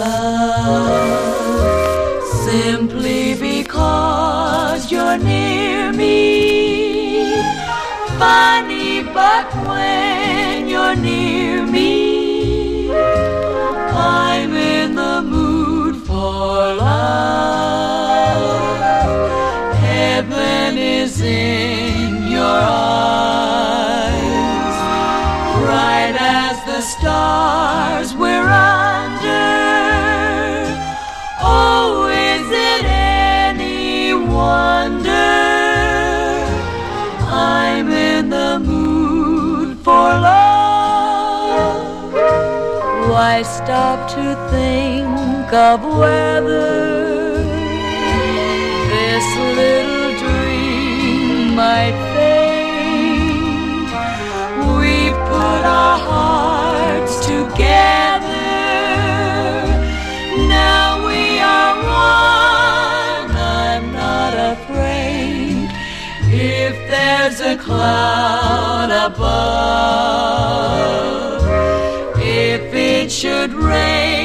Simply because you're near me. Funny, but when you're near me, I'm in the mood for love. Heaven is in your eyes, bright as the stars we're under. Oh, is it any wonder I'm in the mood for love? Why stop to think of whether this little dream might fade? We put our hearts together, now we are one. I'm not afraid if there's a cloud above, if it should rain.